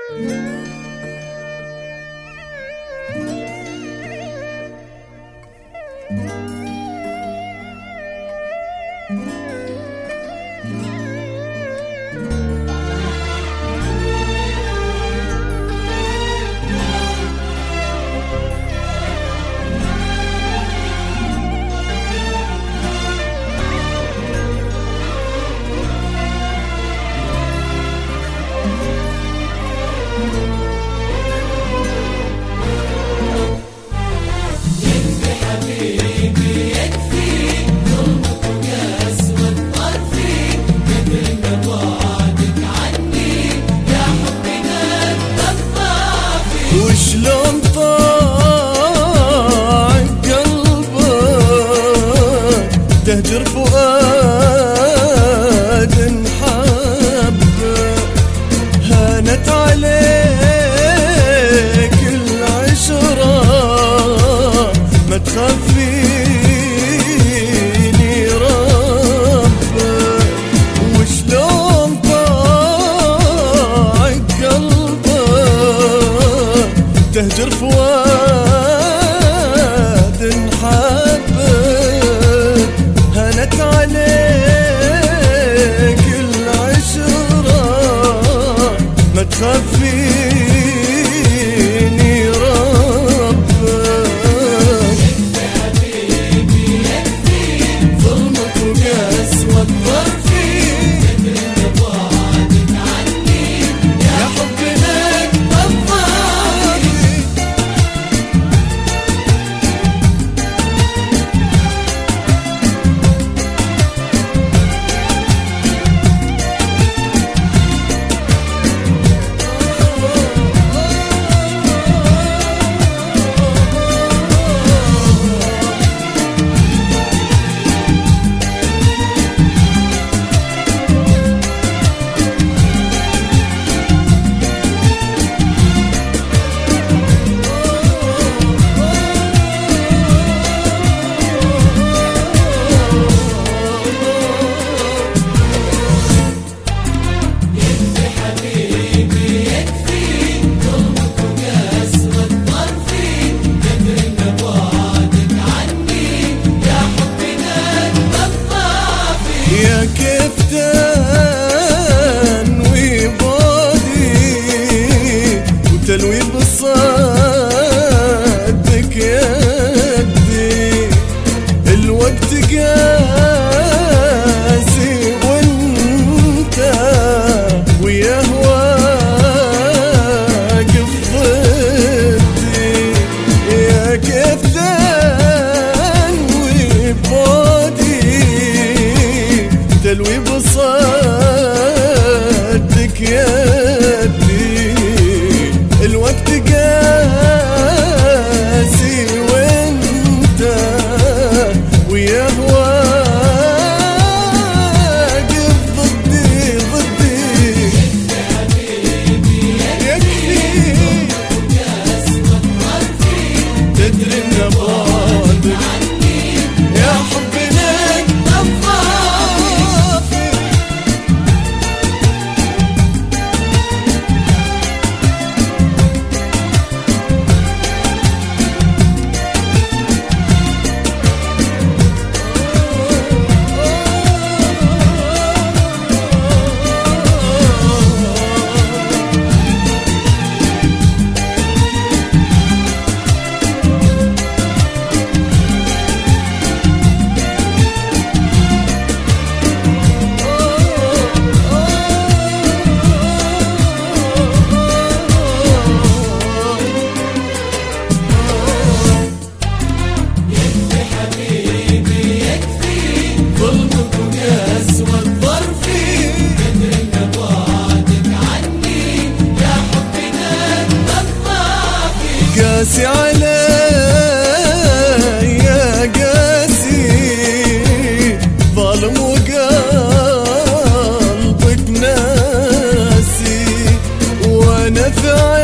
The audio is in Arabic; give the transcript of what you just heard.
وشلون طاع قلبك تهجر فؤاد انحب، هانت عليك العشرة ما تخفيني ربك. وشلون طاع قلبك تهجر فؤاد انحب، هانت عليك العشرة ما تخفيني ربك. يكفي حبيبي يكفي ظلمك وقسوة ظرفي، قدر ان بعدك عني يا حبنا الضافي. كيف تنوي بودي وتلوي بصدك يدي، الوقت قاسي وانت وياه واقف ضدي. يا كيف تنوي بودي تلوي بصدك يدي، الوقت قاسي وانت وياه واقف ضدي. يكفي حبيبي يكفي قسوة ظرفي، تدري ان بعدك عني يا حبنا الضافي. قاسي علي يا قاسي ظالم وقلبك ناسي، وانا في